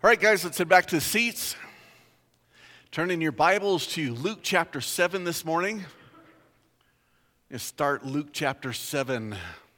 All right, guys, let's head back to the seats. Turn in your Bibles to Luke chapter 7 this morning. Let's start Luke chapter 7.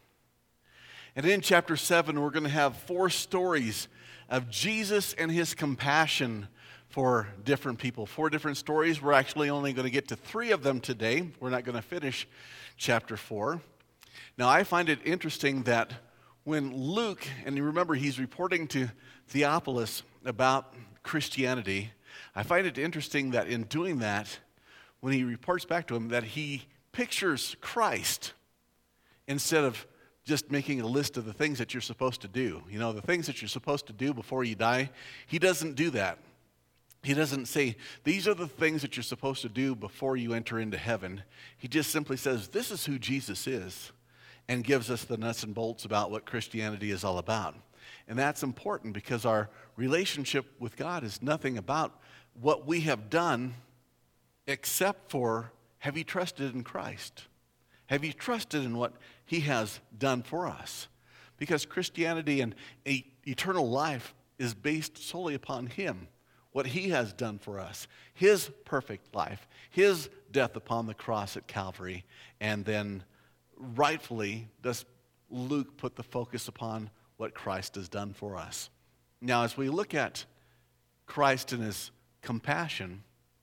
And in chapter 7, we're going to have 4 stories of Jesus and his compassion for different people. 4 different stories. We're actually only going to get to 3 of them today. We're not going to finish chapter 4. Now, I find it interesting that when Luke, and you remember he's reporting to Theophilus about Christianity, I find it interesting that in doing that, when he reports back to him, that he pictures Christ instead of just making a list of the things that you're supposed to do. You know, the things that you're supposed to do before you die. He doesn't do that. He doesn't say, these are the things that you're supposed to do before you enter into heaven. He just simply says, this is who Jesus is, and gives us the nuts and bolts about what Christianity is all about. And that's important because our relationship with God is nothing about what we have done except for, have you trusted in Christ? Have you trusted in what he has done for us? Because Christianity and eternal life is based solely upon him, what he has done for us, his perfect life, his death upon the cross at Calvary, and then rightfully does Luke put the focus upon what Christ has done for us. Now, as we look at Christ and his compassion,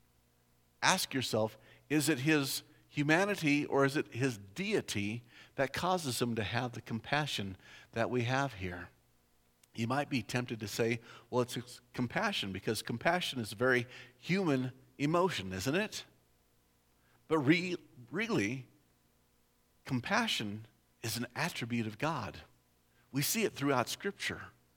ask yourself, is it his humanity or is it his deity that causes him to have the compassion that we have here? You might be tempted to say, well, it's his compassion, because compassion is a very human emotion, isn't it? But really, compassion is an attribute of God. We see it throughout Scripture.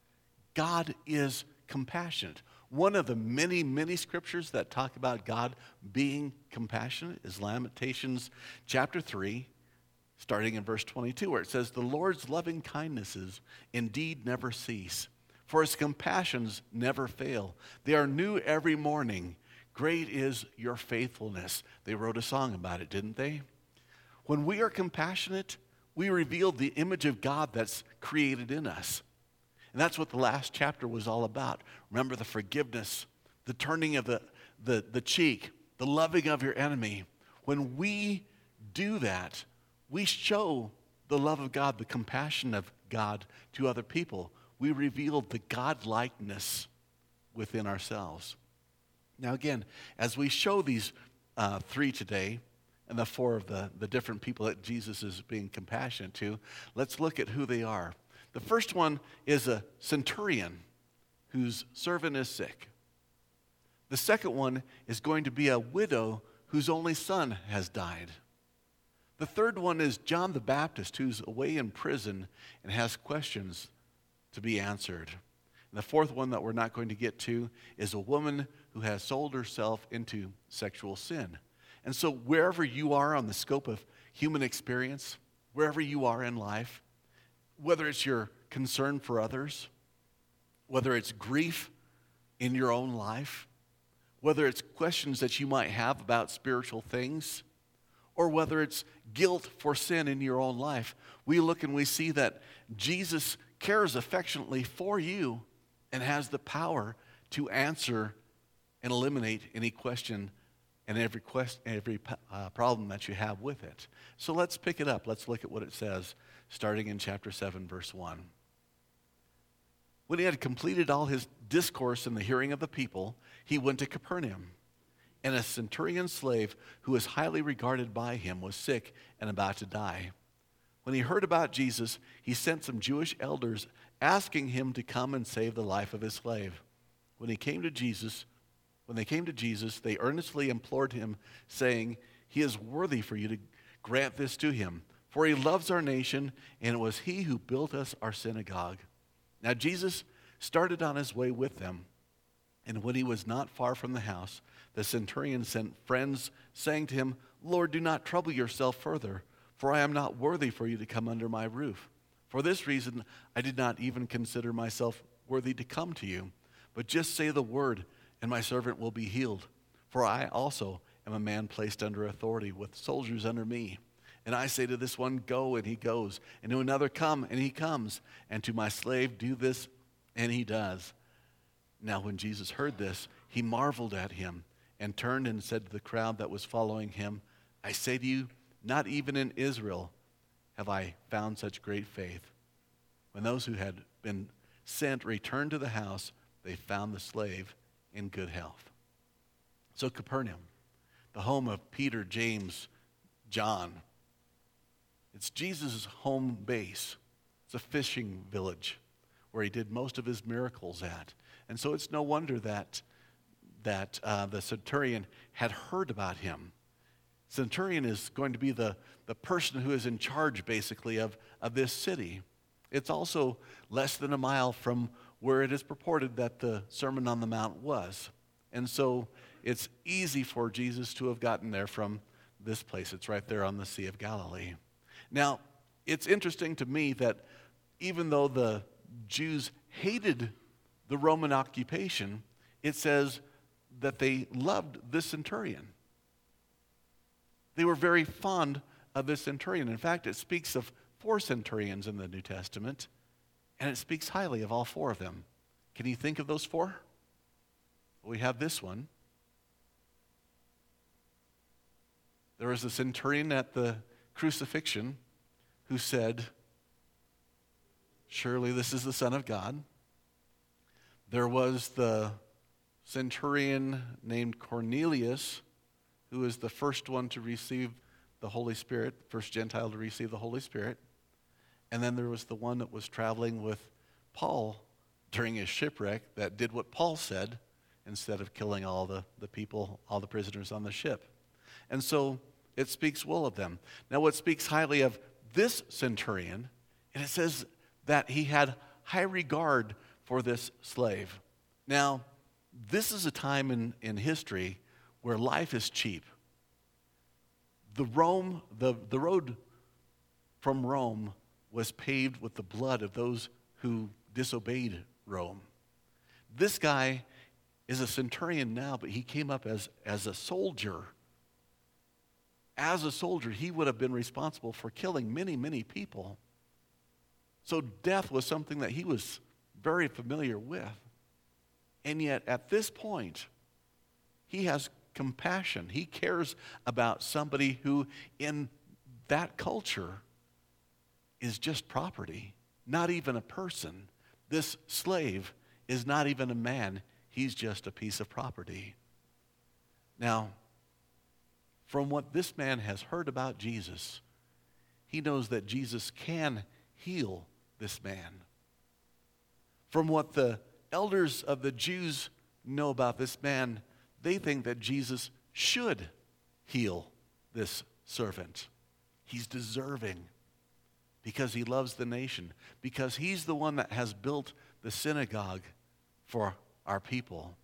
God is compassionate. One of the many, many scriptures that talk about God being compassionate is Lamentations chapter 3, starting in verse 22, where it says, the Lord's loving kindnesses indeed never cease, for his compassions never fail. They are new every morning. Great is your faithfulness. They wrote a song about it, didn't they? When we are compassionate, we reveal the image of God that's created in us. And that's what the last chapter was all about. Remember the forgiveness, the turning of the cheek, the loving of your enemy. When we do that, we show the love of God, the compassion of God to other people. We reveal the God-likeness within ourselves. Now again, as we show these 3 today, and the 4 of the different people that Jesus is being compassionate to, let's look at who they are. The first one is a centurion whose servant is sick. The second one is going to be a widow whose only son has died. The third one is John the Baptist, who's away in prison and has questions to be answered. And the fourth one that we're not going to get to is a woman who has sold herself into sexual sin. And so wherever you are on the scope of human experience, wherever you are in life, whether it's your concern for others, whether it's grief in your own life, whether it's questions that you might have about spiritual things, or whether it's guilt for sin in your own life, we look and we see that Jesus cares affectionately for you and has the power to answer and eliminate any question and every problem that you have with it. So let's pick it up. Let's look at what it says, starting in chapter 7, verse 1. When he had completed all his discourse in the hearing of the people, he went to Capernaum. And a centurion slave who was highly regarded by him was sick and about to die. When he heard about Jesus, he sent some Jewish elders asking him to come and save the life of his slave. When they came to Jesus, they earnestly implored him, saying, he is worthy for you to grant this to him, for he loves our nation, and it was he who built us our synagogue. Now Jesus started on his way with them, and when he was not far from the house, the centurion sent friends, saying to him, Lord, do not trouble yourself further, for I am not worthy for you to come under my roof. For this reason I did not even consider myself worthy to come to you, but just say the word, and my servant will be healed. For I also am a man placed under authority with soldiers under me. And I say to this one, go, and he goes. And to another, come, and he comes. And to my slave, do this, and he does. Now when Jesus heard this, he marveled at him and turned and said to the crowd that was following him, I say to you, not even in Israel have I found such great faith. When those who had been sent returned to the house, they found the slave in good health. So Capernaum, the home of Peter, James, John, it's Jesus' home base. It's a fishing village where he did most of his miracles at. And so it's no wonder that the centurion had heard about him. Centurion is going to be the person who is in charge, basically, of this city. It's also less than a mile from where it is purported that the Sermon on the Mount was. And so it's easy for Jesus to have gotten there from this place. It's right there on the Sea of Galilee. Now, it's interesting to me that even though the Jews hated the Roman occupation, it says that they loved this centurion. They were very fond of this centurion. In fact, it speaks of 4 centurions in the New Testament, and it speaks highly of all 4 of them. Can you think of those 4? Well, we have this one. There was a centurion at the crucifixion who said, surely this is the Son of God. There was the centurion named Cornelius, who is the first one to receive the Holy Spirit, first Gentile to receive the Holy Spirit. And then there was the one that was traveling with Paul during his shipwreck that did what Paul said instead of killing all the people, all the prisoners on the ship. And so it speaks well of them. Now what speaks highly of this centurion, and it says that he had high regard for this slave. Now, this is a time in history where life is cheap. The road from Rome was paved with the blood of those who disobeyed Rome. This guy is a centurion now, but he came up as a soldier. As a soldier, he would have been responsible for killing many, many people. So death was something that he was very familiar with. And yet, at this point, he has compassion. He cares about somebody who, in that culture, is just property, not even a person. This slave is not even a man. He's just a piece of property. Now, from what this man has heard about Jesus, he knows that Jesus can heal this man. From what the elders of the Jews know about this man, they think that Jesus should heal this servant. He's deserving because he loves the nation, because he's the one that has built the synagogue for our people.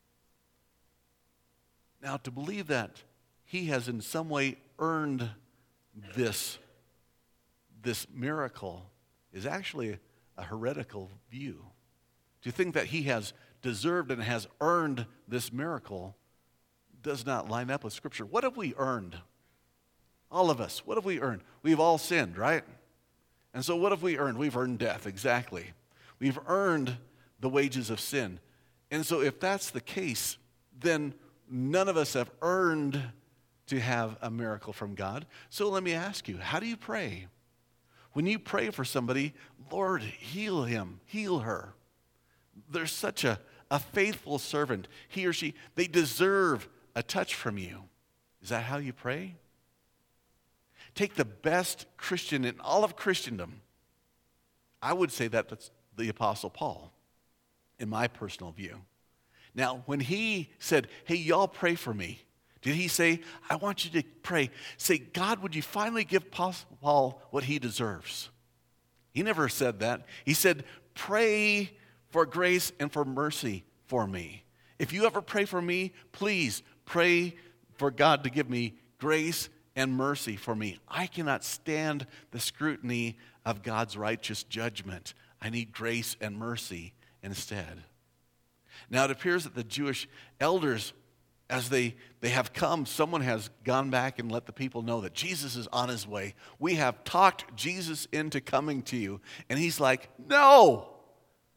Now, to believe that he has in some way earned this miracle is actually a heretical view. To think that he has deserved and has earned this miracle does not line up with Scripture. What have we earned? All of us. What have we earned? We've all sinned, right? And so what have we earned? We've earned death, exactly. We've earned the wages of sin. And so if that's the case, then none of us have earned to have a miracle from God. So let me ask you, how do you pray? When you pray for somebody, Lord, heal him, heal her. They're such a faithful servant. He or she, they deserve a touch from you. Is that how you pray? Take the best Christian in all of Christendom. I would say that's the Apostle Paul, in my personal view. Now, when he said, hey, y'all pray for me, did he say, I want you to pray, say, God, would you finally give Paul what he deserves? He never said that. He said, pray for grace and for mercy for me. If you ever pray for me, please pray for God to give me grace and mercy for me. I cannot stand the scrutiny of God's righteous judgment. I need grace and mercy instead. Now it appears that the Jewish elders, as they have come, someone has gone back and let the people know that Jesus is on his way. We have talked Jesus into coming to you. And he's like, no,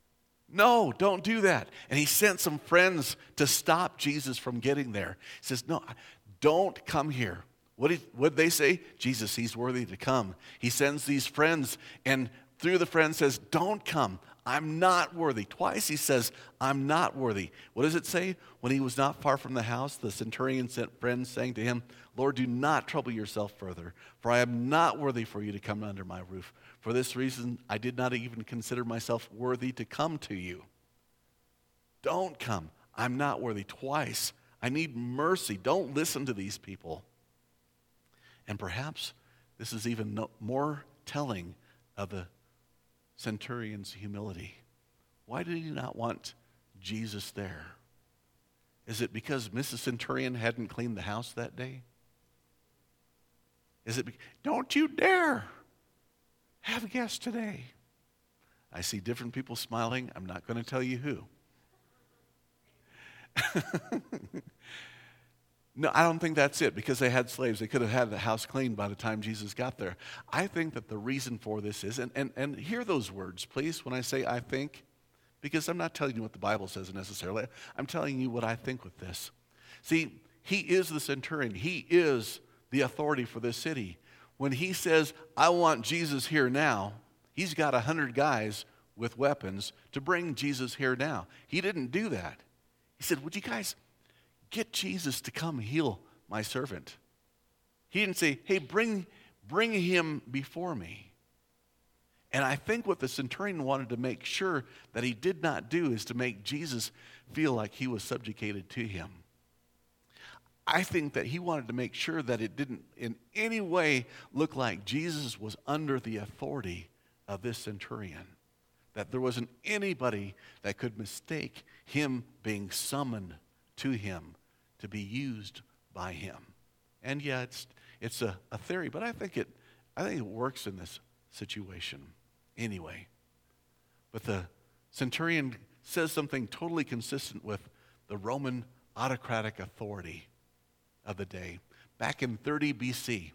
No, don't do that. And he sent some friends to stop Jesus from getting there. He says, no, don't come here. What did they say? Jesus, he's worthy to come. He sends these friends, and through the friend says, don't come. I'm not worthy. Twice he says, I'm not worthy. What does it say? When he was not far from the house, the centurion sent friends saying to him, Lord, do not trouble yourself further, for I am not worthy for you to come under my roof. For this reason, I did not even consider myself worthy to come to you. Don't come. I'm not worthy. Twice. I need mercy. Don't listen to these people. And perhaps this is even more telling of the centurion's humility. Why did he not want Jesus there? Is it because Mrs. Centurion hadn't cleaned the house that day? Is it don't you dare have a guest today? I see different people smiling. I'm not going to tell you who. No, I don't think that's it, because they had slaves. They could have had the house cleaned by the time Jesus got there. I think that the reason for this is, and hear those words, please, when I say I think, because I'm not telling you what the Bible says necessarily. I'm telling you what I think with this. See, he is the centurion. He is the authority for this city. When he says, I want Jesus here now, he's got 100 guys with weapons to bring Jesus here now. He didn't do that. He said, would you guys get Jesus to come heal my servant? He didn't say, hey, bring him before me. And I think what the centurion wanted to make sure that he did not do is to make Jesus feel like he was subjugated to him. I think that he wanted to make sure that it didn't in any way look like Jesus was under the authority of this centurion, that there wasn't anybody that could mistake him being summoned to him to be used by him. And yeah, it's a theory, but I think it works in this situation anyway. But the centurion says something totally consistent with the Roman autocratic authority of the day. Back in 30 BC,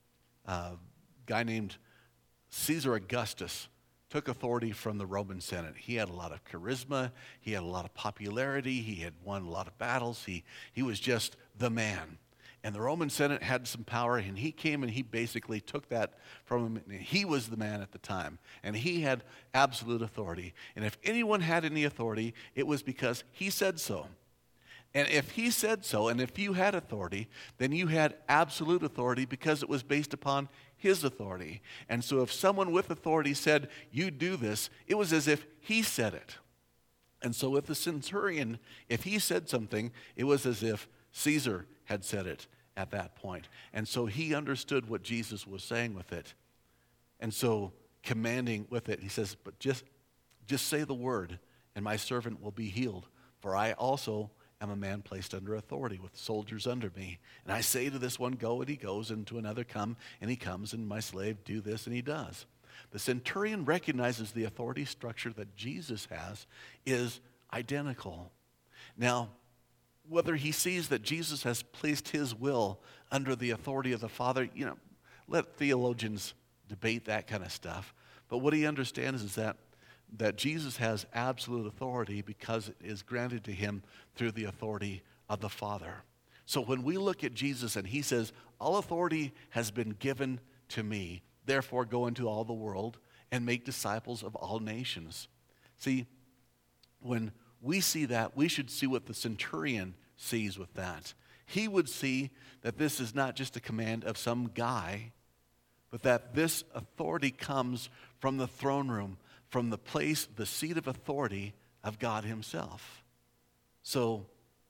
a guy named Caesar Augustus took authority from the Roman Senate. He had a lot of charisma. He had a lot of popularity. He had won a lot of battles. He was just the man. And the Roman Senate had some power, and he came and he basically took that from him. He was the man at the time, and he had absolute authority. And if anyone had any authority, it was because he said so. And if he said so, and if you had authority, then you had absolute authority because it was based upon his authority. And so if someone with authority said, you do this, it was as if he said it. And so with the centurion, if he said something, it was as if Caesar had said it at that point. And so he understood what Jesus was saying with it. And so commanding with it, he says, but just say the word, and my servant will be healed. For I also am a man placed under authority with soldiers under me. And I say to this one, go, and he goes, and to another, come, and he comes, and my slave, do this, and he does. The centurion recognizes the authority structure that Jesus has is identical. Now, whether he sees that Jesus has placed his will under the authority of the Father, let theologians debate that kind of stuff. But what he understands is that Jesus has absolute authority because it is granted to him through the authority of the Father. So when we look at Jesus and he says, all authority has been given to me, therefore go into all the world and make disciples of all nations. See, when we see that, we should see what the centurion sees with that. He would see that this is not just a command of some guy, but that this authority comes from the throne room, from the place, the seat of authority of God himself. So,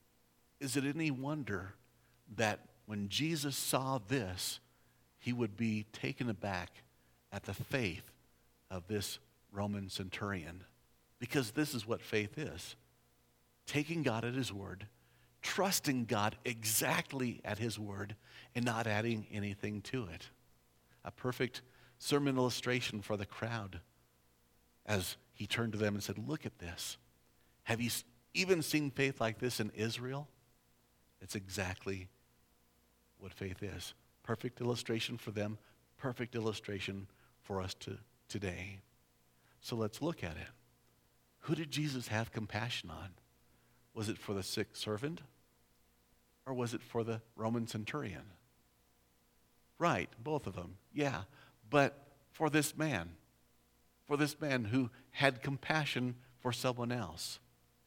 is it any wonder that when Jesus saw this, he would be taken aback at the faith of this Roman centurion? Because this is what faith is. Taking God at his word, trusting God exactly at his word, and not adding anything to it. A perfect sermon illustration for the crowd as he turned to them and said, look at this. Have you even seen faith like this in Israel? It's exactly what faith is. Perfect illustration for them, perfect illustration for us today. So let's look at it. Who did Jesus have compassion on? Was it for the sick servant? Or was it for the Roman centurion? Right, both of them, yeah. But for this man who had compassion for someone else.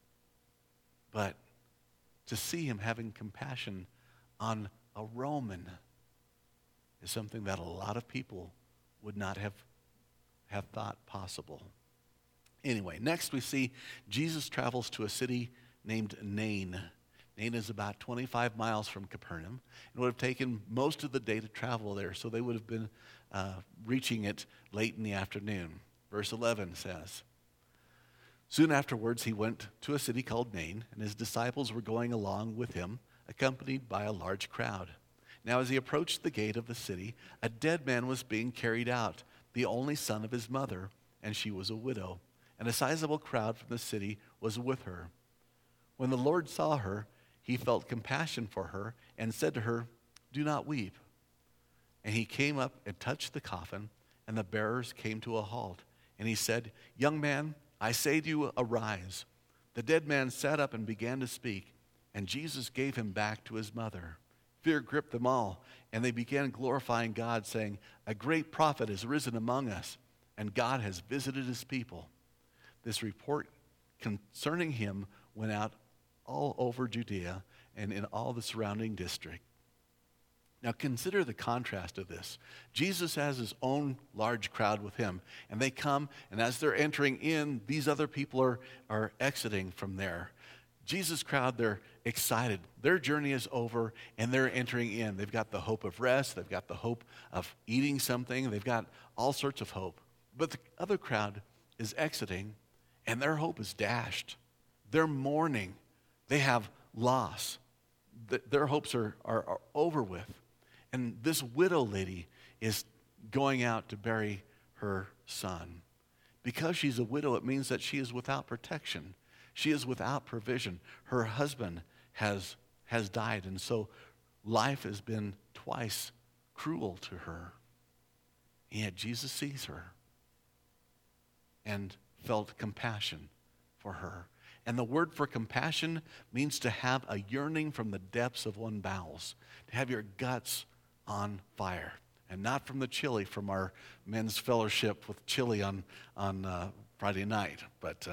But to see him having compassion on a Roman is something that a lot of people would not have thought possible. Anyway, next we see Jesus travels to a city named Nain. Nain is about 25 miles from Capernaum. It would have taken most of the day to travel there, so they would have been reaching it late in the afternoon. Verse 11 says, "Soon afterwards he went to a city called Nain, and his disciples were going along with him, accompanied by a large crowd. Now as he approached the gate of the city, a dead man was being carried out, the only son of his mother, and she was a widow. And a sizable crowd from the city was with her. When the Lord saw her, he felt compassion for her and said to her, 'Do not weep.' And he came up and touched the coffin, and the bearers came to a halt. And he said, 'Young man, I say to you, arise.' The dead man sat up and began to speak, and Jesus gave him back to his mother. Fear gripped them all, and they began glorifying God, saying, 'A great prophet has risen among us, and God has visited his people.' This report concerning him went out all over Judea and in all the surrounding district." Now consider the contrast of this. Jesus has his own large crowd with him, and they come, and as they're entering in, these other people are exiting from there. Jesus' crowd, they're excited. Their journey is over, and they're entering in. They've got the hope of rest. They've got the hope of eating something. They've got all sorts of hope. But the other crowd is exiting, and their hope is dashed. They're mourning. They have loss. Their hopes are over with. And this widow lady is going out to bury her son. Because she's a widow, it means that she is without protection. She is without provision. Her husband has died, and so life has been twice cruel to her. And yet Jesus sees her and felt compassion for her. And the word for compassion means to have a yearning from the depths of one's bowels, to have your guts on fire, and not from the chili from our men's fellowship with chili on Friday night. But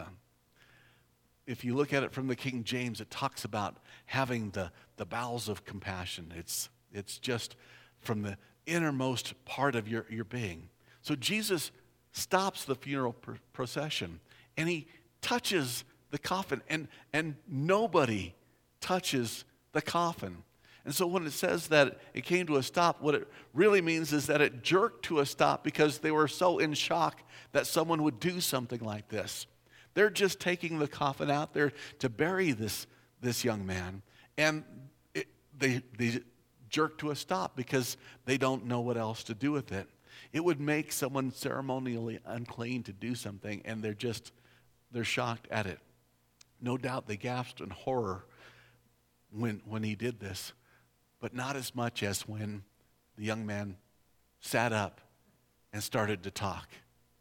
if you look at it from the King James, it talks about having the bowels of compassion. It's just from the innermost part of your being. So Jesus stops the funeral procession, and he touches the coffin, and nobody touches the coffin. And so when it says that it came to a stop, what it really means is that it jerked to a stop because they were so in shock that someone would do something like this. They're just taking the coffin out there to bury this young man, and they jerk to a stop because they don't know what else to do with it. It would make someone ceremonially unclean to do something, and they're shocked at it. No doubt they gasped in horror when he did this, but not as much as when the young man sat up and started to talk.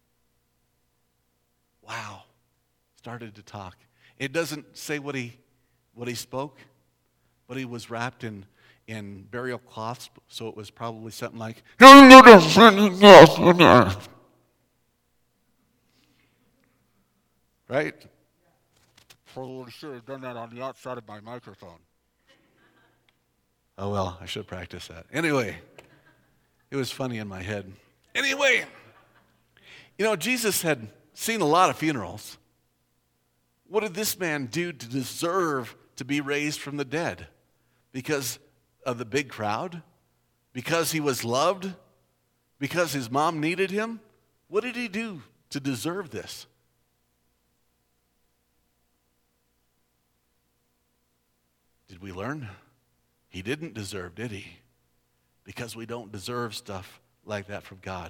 Wow, started to talk. It doesn't say what he spoke, but he was wrapped in burial cloths, so it was probably something like, right? Probably should have done that on the outside of my microphone. Oh well, I should practice that. Anyway, it was funny in my head. Anyway, Jesus had seen a lot of funerals. What did this man do to deserve to be raised from the dead? Because of the big crowd? Because he was loved? Because his mom needed him? What did he do to deserve this? Did we learn? He didn't deserve, did he? Because we don't deserve stuff like that from God.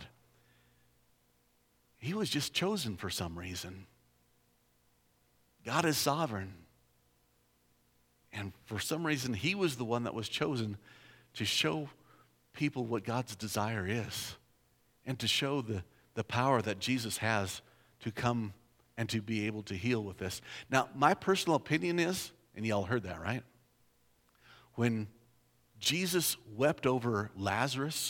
He was just chosen for some reason. God is sovereign. And for some reason, he was the one that was chosen to show people what God's desire is, and to show the power that Jesus has to come and to be able to heal with this. Now, my personal opinion is, and y'all heard that, right? When Jesus wept over Lazarus,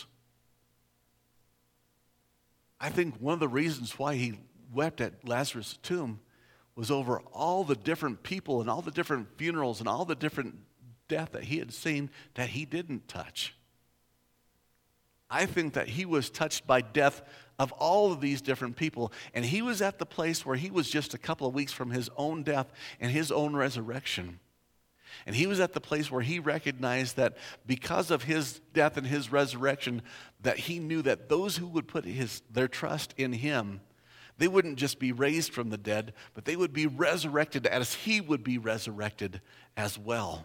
I think one of the reasons why he wept at Lazarus' tomb was over all the different people and all the different funerals and all the different death that he had seen that he didn't touch. I think that he was touched by death of all of these different people, and he was at the place where he was just a couple of weeks from his own death and his own resurrection. And he was at the place where he recognized that because of his death and his resurrection, that he knew that those who would put their trust in him, they wouldn't just be raised from the dead, but they would be resurrected as he would be resurrected as well.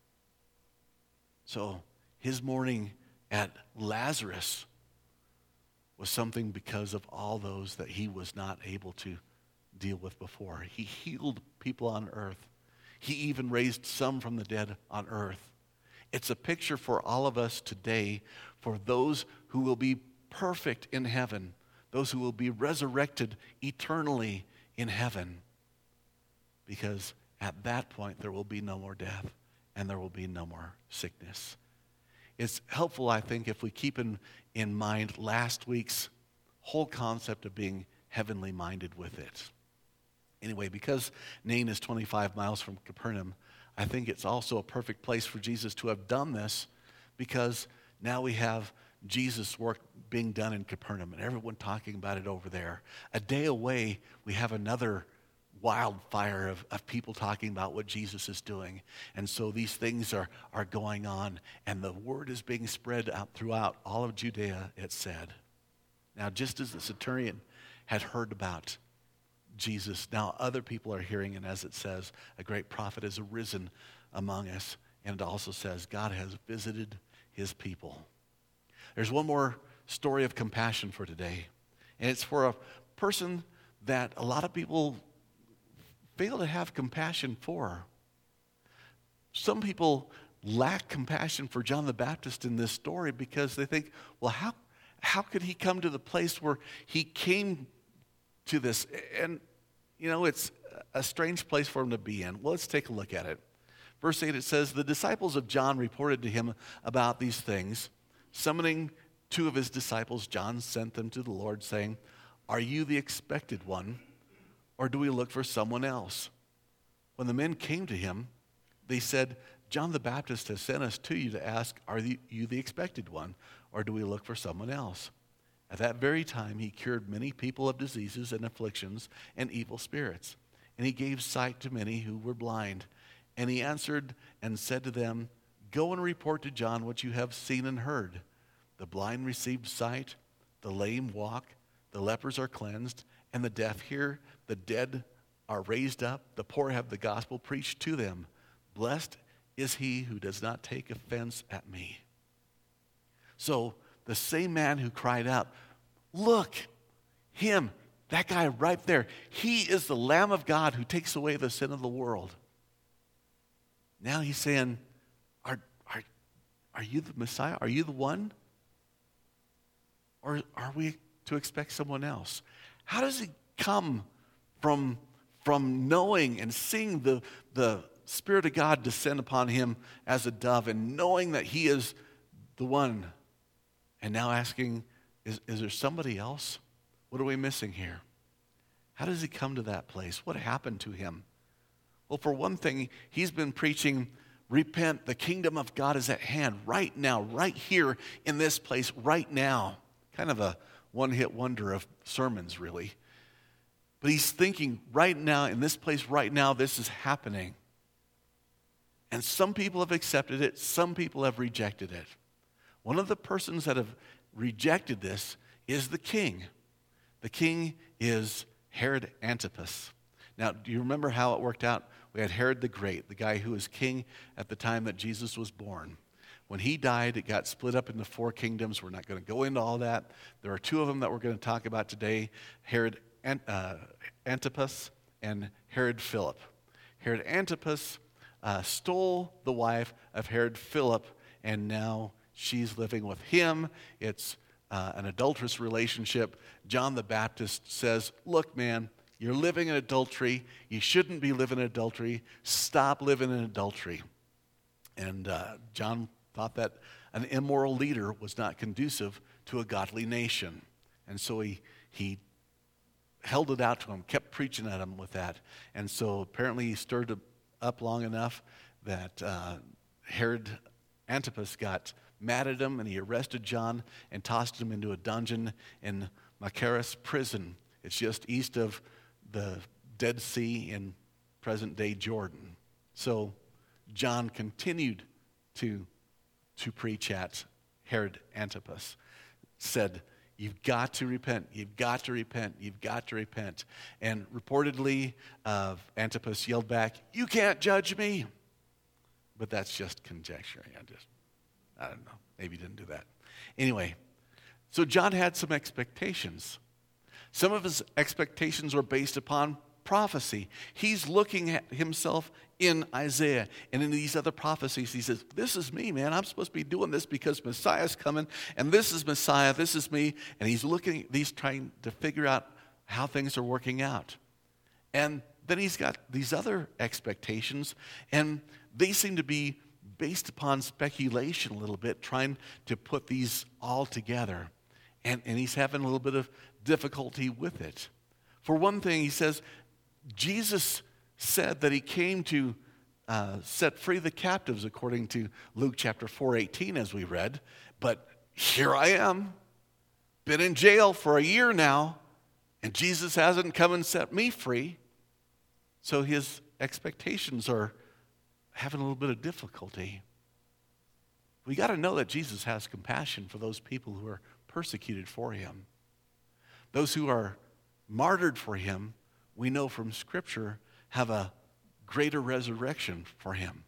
So his mourning at Lazarus was something because of all those that he was not able to deal with before. He healed people on earth. He even raised some from the dead on earth. It's a picture for all of us today, for those who will be perfect in heaven, those who will be resurrected eternally in heaven. Because at that point, there will be no more death and there will be no more sickness. It's helpful, I think, if we keep in mind last week's whole concept of being heavenly minded with it. Anyway, because Nain is 25 miles from Capernaum, I think it's also a perfect place for Jesus to have done this, because now we have Jesus' work being done in Capernaum and everyone talking about it over there. A day away, we have another wildfire of people talking about what Jesus is doing. And so these things are going on, and the word is being spread out throughout all of Judea, it said. Now, just as the centurion had heard about Jesus, now other people are hearing, and as it says, a great prophet has arisen among us. And it also says, God has visited his people. There's one more story of compassion for today. And it's for a person that a lot of people fail to have compassion for. Some people lack compassion for John the Baptist in this story because they think, well, how could he come to the place where he came to this? And, you know, it's a strange place for him to be in. Well, let's take a look at it. Verse 8, it says, the disciples of John reported to him about these things. Summoning two of his disciples, John sent them to the Lord, saying, are you the expected one, or do we look for someone else? When the men came to him, they said, John the Baptist has sent us to you to ask, are you the expected one, or do we look for someone else? At that very time, he cured many people of diseases and afflictions and evil spirits, and he gave sight to many who were blind. And he answered and said to them, go and report to John what you have seen and heard. The blind received sight, the lame walk, the lepers are cleansed, and the deaf hear, the dead are raised up, the poor have the gospel preached to them. Blessed is he who does not take offense at me. So the same man who cried out, look, him, that guy right there, he is the Lamb of God who takes away the sin of the world. Now he's saying, are you the Messiah? Are you the one? Or are we to expect someone else? How does he come from knowing and seeing the Spirit of God descend upon him as a dove and knowing that he is the one, and now asking, is there somebody else? What are we missing here? How does he come to that place? What happened to him? Well, for one thing, he's been preaching, repent, the kingdom of God is at hand right now, right here in this place, right now. Kind of a one-hit wonder of sermons, really. But he's thinking right now, in this place right now, this is happening. And some people have accepted it, some people have rejected it. One of the persons that have rejected this is the king. The king is Herod Antipas. Now, do you remember how it worked out? We had Herod the Great, the guy who was king at the time that Jesus was born. When he died, it got split up into 4 kingdoms. We're not going to go into all that. There are 2 of them that we're going to talk about today, Herod Antipas and Herod Philip. Herod Antipas stole the wife of Herod Philip, and now she's living with him. It's an adulterous relationship. John the Baptist says, look, man, You're living in adultery. You shouldn't be living in adultery. Stop living in adultery. And John thought that an immoral leader was not conducive to a godly nation. And so he held it out to him, kept preaching at him with that. And so apparently he stirred it up long enough that Herod Antipas got mad at him, and he arrested John and tossed him into a dungeon in Machaerus prison. It's just east of the Dead Sea in present-day Jordan. So John continued to preach at Herod Antipas, said, you've got to repent, you've got to repent, you've got to repent. And reportedly, Antipas yelled back, you can't judge me. But that's just conjecture. I don't know, maybe he didn't do that. Anyway, so John had some expectations. Some of his expectations were based upon prophecy. He's looking at himself in Isaiah and in these other prophecies. He says, this is me, man. I'm supposed to be doing this because Messiah's coming, and this is Messiah, this is me. And he's trying to figure out how things are working out. And then he's got these other expectations, and they seem to be based upon speculation a little bit, trying to put these all together. And he's having a little bit of difficulty with it. For one thing, he says, Jesus said that he came to set free the captives, according to Luke chapter 4:18, as we read. But here I am, been in jail for a year now, and Jesus hasn't come and set me free. So his expectations are having a little bit of difficulty. We got to know that Jesus has compassion for those people who are persecuted for him. Those who are martyred for him, we know from Scripture, have a greater resurrection for him,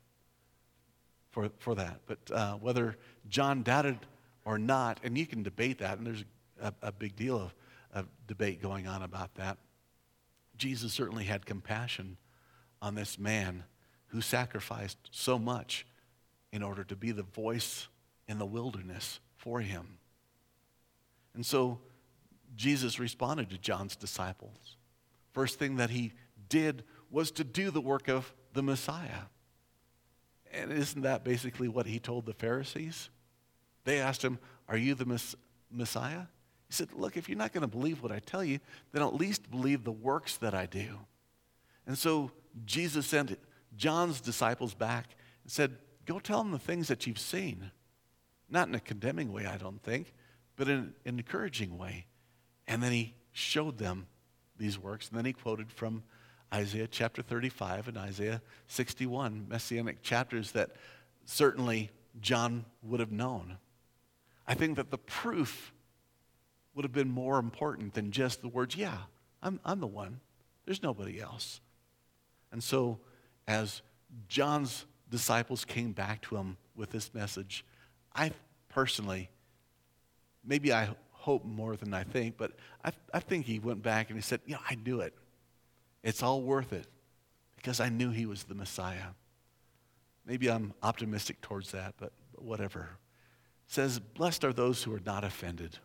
for that. But whether John doubted or not, and you can debate that, and there's a big deal of debate going on about that, Jesus certainly had compassion on this man who sacrificed so much in order to be the voice in the wilderness for him. And so Jesus responded to John's disciples. First thing that he did was to do the work of the Messiah. And isn't that basically what he told the Pharisees? They asked him, are you the Messiah? He said, look, if you're not going to believe what I tell you, then at least believe the works that I do. And so Jesus sent John's disciples back and said, go tell them the things that you've seen. Not in a condemning way, I don't think, but in an encouraging way. And then he showed them these works, and then he quoted from Isaiah chapter 35 and Isaiah 61, messianic chapters that certainly John would have known. I think that the proof would have been more important than just the words, yeah, I'm the one. There's nobody else. And so as John's disciples came back to him with this message, I personally, maybe I hope more than I think, but I think he went back and he said, I knew it. It's all worth it because I knew he was the Messiah. Maybe I'm optimistic towards that, but whatever. It says, blessed are those who are not offended.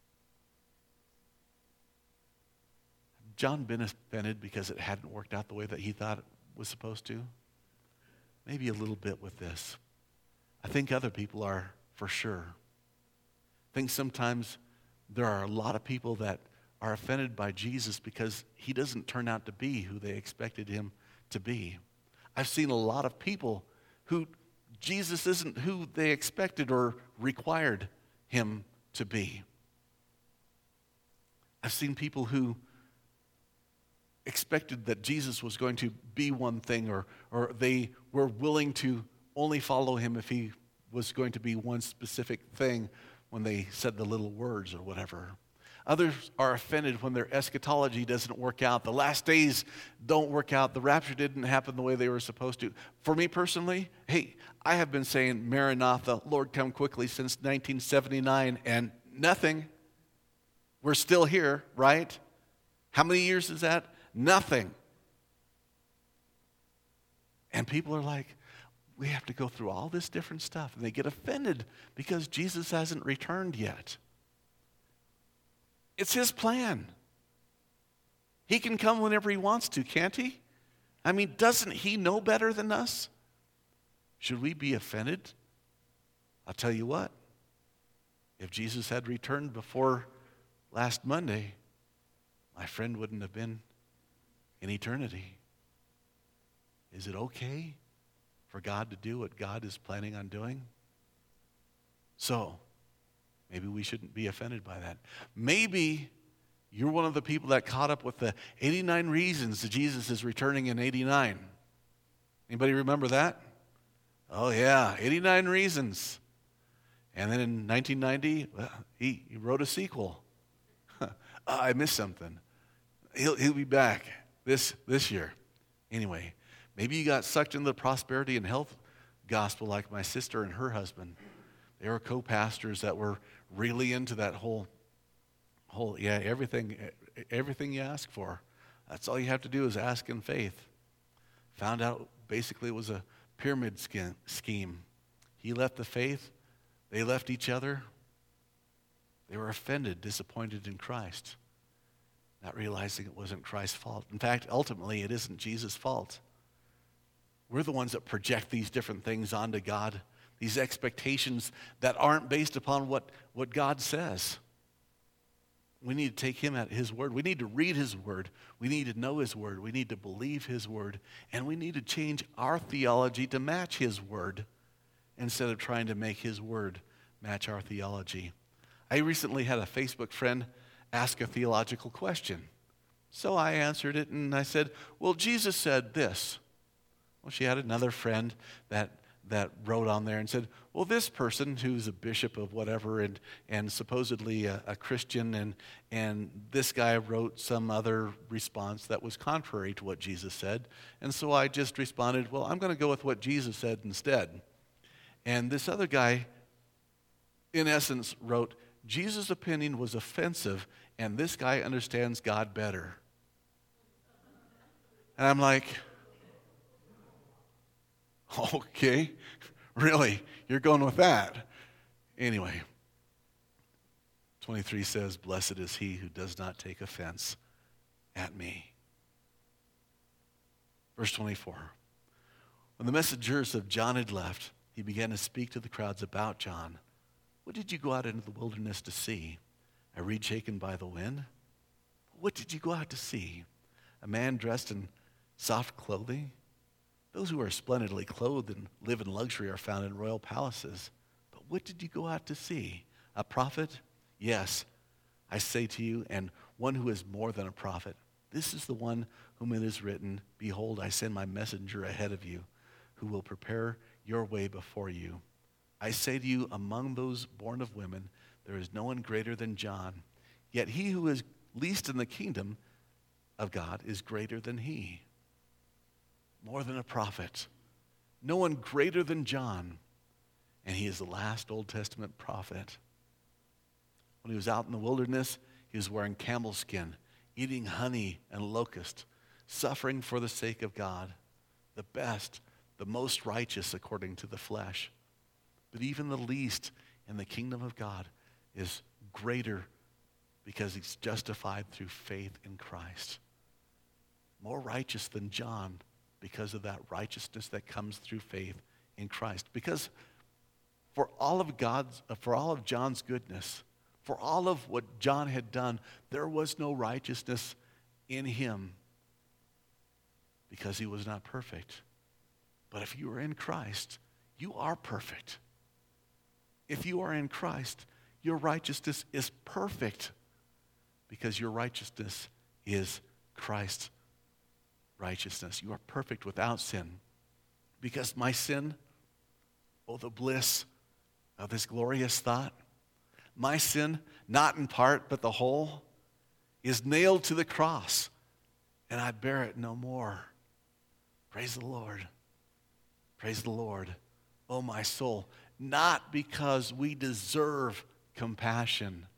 John been offended because it hadn't worked out the way that he thought it was supposed to? Maybe a little bit with this. I think other people are, for sure. I think sometimes there are a lot of people that are offended by Jesus because he doesn't turn out to be who they expected him to be. I've seen a lot of people who Jesus isn't who they expected or required him to be. I've seen people who expected that Jesus was going to be one thing, or they were willing to only follow him if he was going to be one specific thing when they said the little words or whatever. Others are offended when their eschatology doesn't work out. The last days don't work out. The rapture didn't happen the way they were supposed to. For me personally, I have been saying Maranatha, Lord come quickly, since 1979, and nothing. We're still here, right? How many years is that? Nothing. And people are like, we have to go through all this different stuff. And they get offended because Jesus hasn't returned yet. It's his plan. He can come whenever he wants to, can't he? I mean, doesn't he know better than us? Should we be offended? I'll tell you what. If Jesus had returned before last Monday, my friend wouldn't have been in eternity. Is it okay for God to do what God is planning on doing? So, maybe we shouldn't be offended by that. Maybe you're one of the people that caught up with the 89 reasons that Jesus is returning in 89. Anybody remember that? Oh yeah, 89 reasons. And then in 1990, well, he wrote a sequel. I missed something. He'll be back this year. Anyway, maybe you got sucked into the prosperity and health gospel like my sister and her husband. They were co-pastors that were really into that whole everything you ask for. That's all you have to do is ask in faith. Found out basically it was a pyramid scheme. He left the faith. They left each other. They were offended, disappointed in Christ, not realizing it wasn't Christ's fault. In fact, ultimately, it isn't Jesus' fault. We're the ones that project these different things onto God, these expectations that aren't based upon what God says. We need to take him at his word. We need to read his word. We need to know his word. We need to believe his word. And we need to change our theology to match his word instead of trying to make his word match our theology. I recently had a Facebook friend ask a theological question. So I answered it and I said, well, Jesus said this. Well, she had another friend that wrote on there and said, well, this person who's a bishop of whatever and supposedly a Christian and this guy wrote some other response that was contrary to what Jesus said. And so I just responded, well, I'm going to go with what Jesus said instead. And this other guy, in essence, wrote, Jesus' opinion was offensive and this guy understands God better. And I'm like, okay, really? You're going with that? Anyway, 23 says, blessed is he who does not take offense at me. Verse 24. When the messengers of John had left, he began to speak to the crowds about John. What did you go out into the wilderness to see? A reed shaken by the wind? What did you go out to see? A man dressed in soft clothing? Those who are splendidly clothed and live in luxury are found in royal palaces. But what did you go out to see? A prophet? Yes, I say to you, and one who is more than a prophet. This is the one whom it is written, behold, I send my messenger ahead of you, who will prepare your way before you. I say to you, among those born of women, there is no one greater than John. Yet he who is least in the kingdom of God is greater than he. More than a prophet. No one greater than John. And he is the last Old Testament prophet. When he was out in the wilderness, he was wearing camel skin, eating honey and locust, suffering for the sake of God, the best, the most righteous according to the flesh. But even the least in the kingdom of God is greater because he's justified through faith in Christ. More righteous than John because of that righteousness that comes through faith in Christ. Because for all of John's goodness, for all of what John had done, there was no righteousness in him because he was not perfect. But if you are in Christ, you are perfect. If you are in Christ, your righteousness is perfect because your righteousness is Christ's righteousness. You are perfect without sin. Because my sin, oh, the bliss of this glorious thought, my sin, not in part but the whole, is nailed to the cross, and I bear it no more. Praise the Lord. Praise the Lord, oh my soul. Not because we deserve compassion.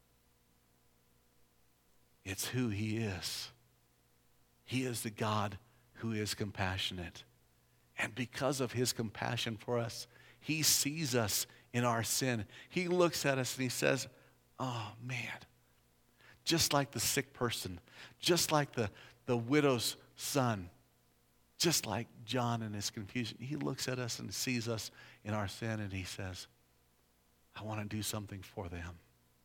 It's who he is. He is the God who is compassionate. And because of his compassion for us, he sees us in our sin. He looks at us and he says, oh man, just like the sick person, just like the widow's son, just like John in his confusion. He looks at us and sees us in our sin, and he says, I want to do something for them.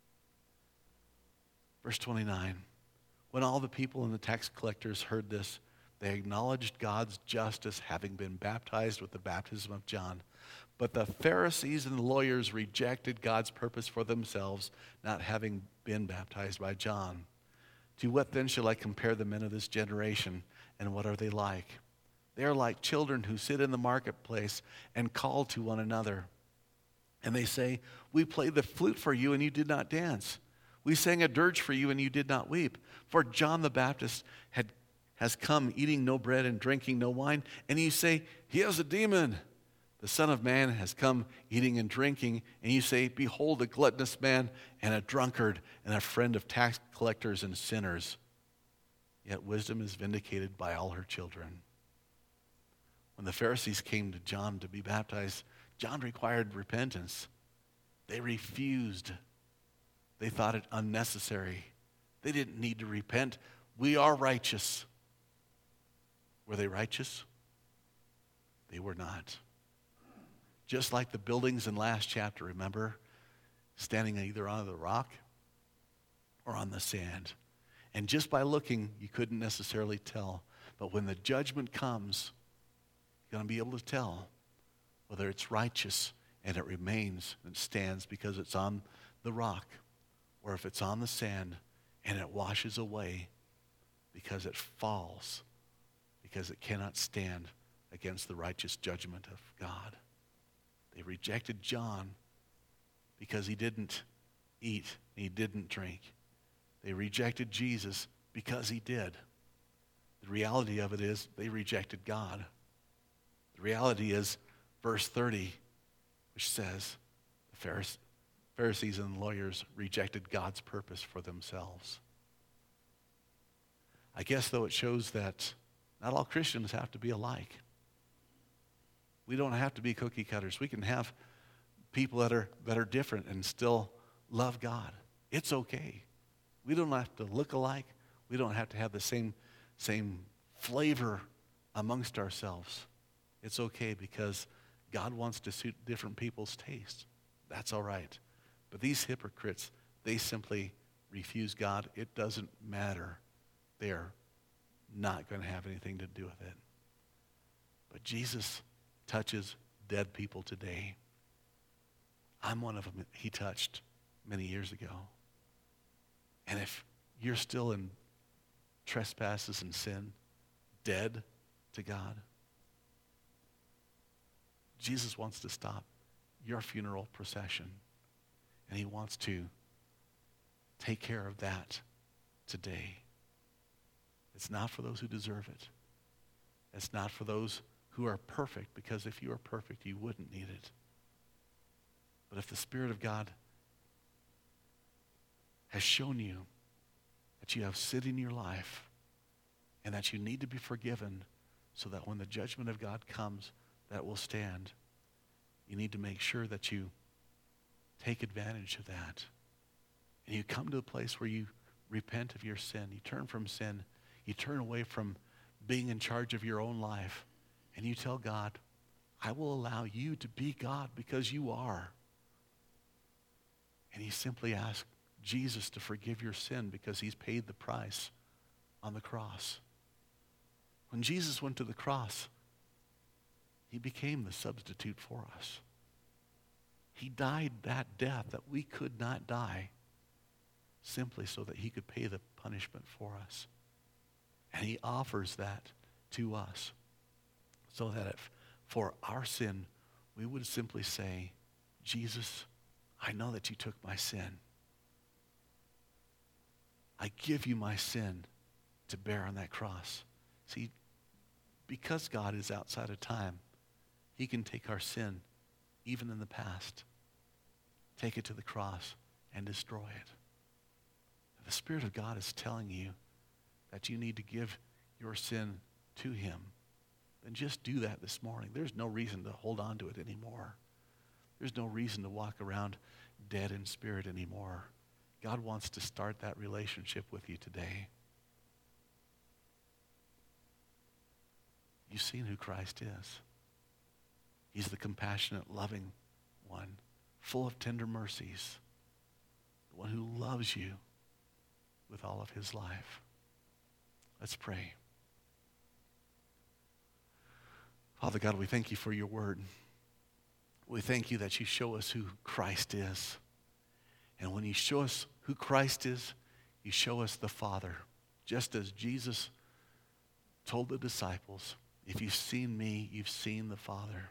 Verse 29, when all the people and the tax collectors heard this, they acknowledged God's justice, having been baptized with the baptism of John. But the Pharisees and the lawyers rejected God's purpose for themselves, not having been baptized by John. To what then shall I compare the men of this generation, and what are they like? They are like children who sit in the marketplace and call to one another. And they say, we played the flute for you, and you did not dance. We sang a dirge for you, and you did not weep. For John the Baptist has come eating no bread and drinking no wine, and you say, he has a demon. The Son of Man has come eating and drinking, and you say, behold, a gluttonous man and a drunkard and a friend of tax collectors and sinners. Yet wisdom is vindicated by all her children. When the Pharisees came to John to be baptized, John required repentance. They refused. They thought it unnecessary. They didn't need to repent. We are righteous. Were they righteous? They were not. Just like the buildings in last chapter, remember? Standing either on the rock or on the sand. And just by looking, you couldn't necessarily tell. But when the judgment comes, you're going to be able to tell whether it's righteous and it remains and stands because it's on the rock, or if it's on the sand and it washes away because it falls, because it cannot stand against the righteous judgment of God. They rejected John because he didn't eat, he didn't drink. They rejected Jesus because he did. The reality of it is they rejected God. The reality is verse 30, which says the Pharisees and lawyers rejected God's purpose for themselves. I guess, though, it shows that not all Christians have to be alike. We don't have to be cookie cutters. We can have people that are different and still love God. It's okay. We don't have to look alike. We don't have to have the same flavor amongst ourselves. It's okay because God wants to suit different people's tastes. That's all right. But these hypocrites, they simply refuse God. It doesn't matter. They're not going to have anything to do with it. But Jesus touches dead people today. I'm one of them he touched many years ago. And if you're still in trespasses and sin, dead to God, Jesus wants to stop your funeral procession. And he wants to take care of that today. It's not for those who deserve it. It's not for those who are perfect, because if you are perfect, you wouldn't need it. But if the Spirit of God has shown you that you have sin in your life and that you need to be forgiven so that when the judgment of God comes, that will stand, you need to make sure that you take advantage of that. And you come to a place where you repent of your sin. You turn from sin. You turn away from being in charge of your own life. And you tell God, I will allow you to be God because you are. And you simply ask Jesus to forgive your sin because he's paid the price on the cross. When Jesus went to the cross, he became the substitute for us. He died that death that we could not die simply so that he could pay the punishment for us. And he offers that to us so that if for our sin, we would simply say, Jesus, I know that you took my sin. I give you my sin to bear on that cross. See, because God is outside of time, he can take our sin, even in the past, take it to the cross and destroy it. And the Spirit of God is telling you that you need to give your sin to him. Then just do that this morning. There's no reason to hold on to it anymore. There's no reason to walk around dead in spirit anymore. God wants to start that relationship with you today. You've seen who Christ is. He's the compassionate, loving one, full of tender mercies, the one who loves you with all of his life. Let's pray. Father God, we thank you for your word. We thank you that you show us who Christ is. And when you show us who Christ is, you show us the Father. Just as Jesus told the disciples, if you've seen me, you've seen the Father.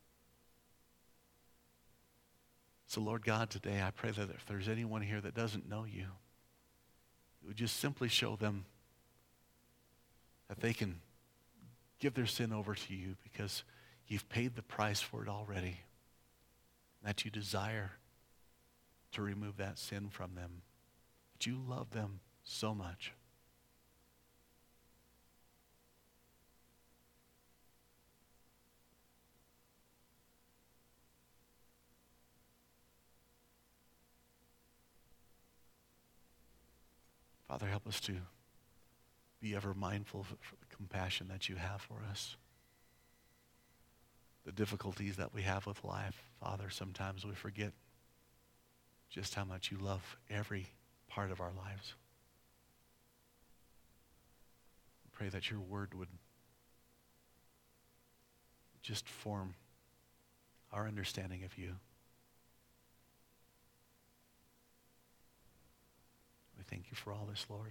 So Lord God, today I pray that if there's anyone here that doesn't know you, it would just simply show them that they can give their sin over to you because you've paid the price for it already. That you desire to remove that sin from them. That you love them so much. Father, help us to be ever mindful of the compassion that you have for us. The difficulties that we have with life, Father, sometimes we forget just how much you love every part of our lives. We pray that your word would just form our understanding of you. We thank you for all this, Lord.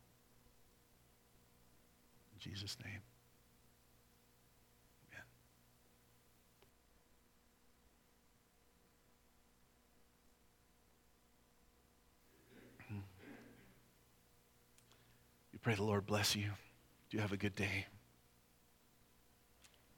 In Jesus' name. We pray the Lord bless you. Do have a good day.